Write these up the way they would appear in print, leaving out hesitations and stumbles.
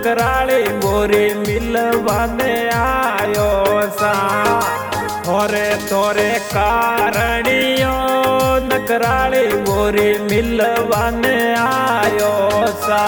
नकराली गोरी मिलवाने आयो सा। थोरे थोरे कारणियो नकराली गोरी मिलवाने आयो सा।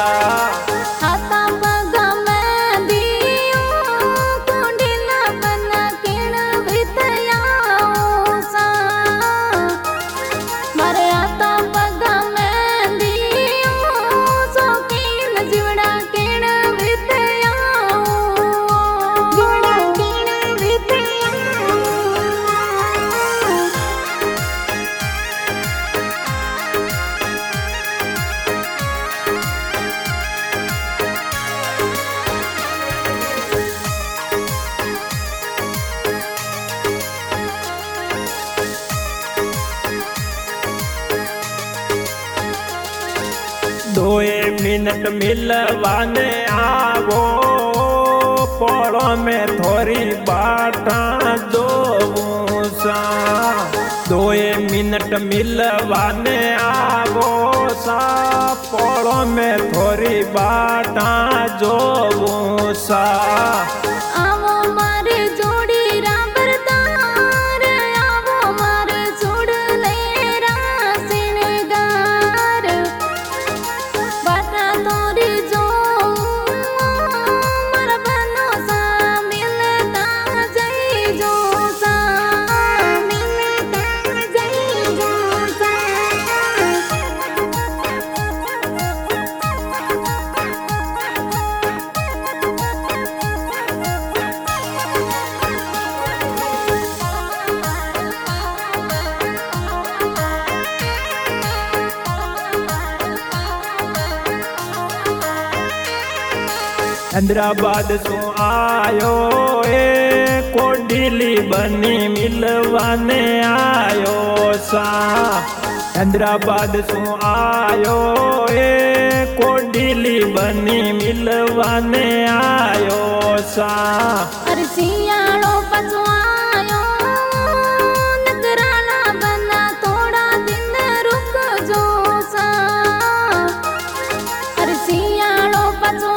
दोए मिनट मिलवाने आवो पड़ो में थोड़ी बाटा दो सा। दोए मिनट मिलवाने आवो सा पड़ो में थोड़ी बाटा जो सा। हैदराबाद सु आयो कोडीली बनी मिलवाने आयो सा। हैदराबाद सु आयो कोडीली बनी मिलवाने आयो सा। सियाड़ो पसु आयो नकराला बना थोड़ा दिन रुक जो सा। सियाड़ो पसु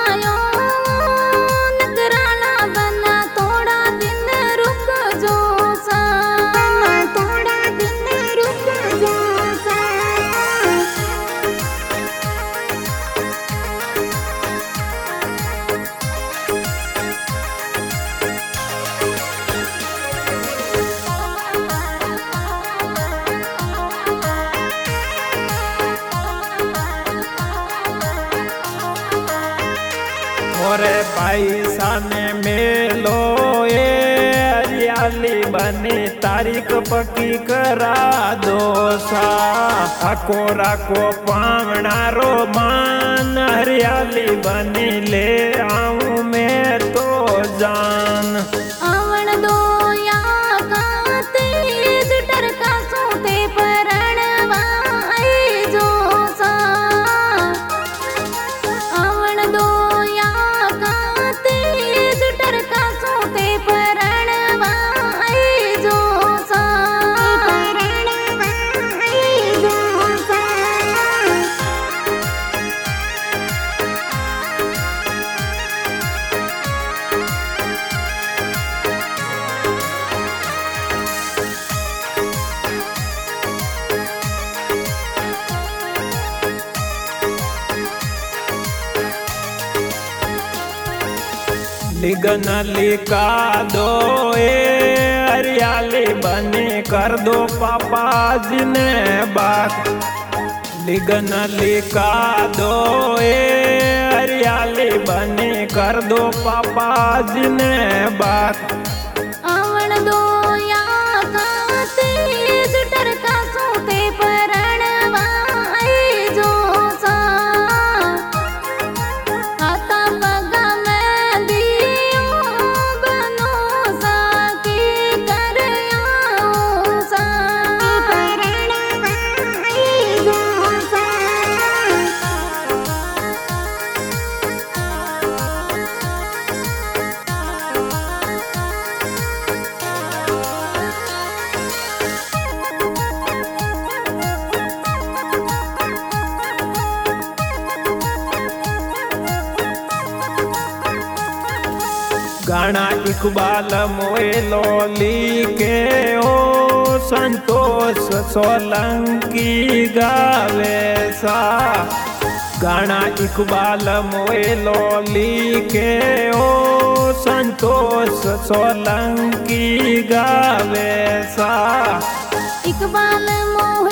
मोरे पैसा ने मेलो हरियाली बनी तारीख पक्की करा दो सा। आको राको पावनारो मान हरियाली बनी ले आऊं मैं तो जान। आवण दो या काते जुटर का सोते परणवा आई जो सा। आवण दो लिगन लिखा दो हरियाली बनी कर दो पापा जी ने बात। लिगन लिखा दो हरियाली बनी कर दो पापा जी ने बात। आवण दो या काते जुटर का सोते परणवा आई जो सा। इकबाल मोएलो लिखे ओ संतोष सोलंकी गावे सा गाना इकबाल मोएलो लिखे ओ संतोष सोलंकी गावे सा इकबाल मोह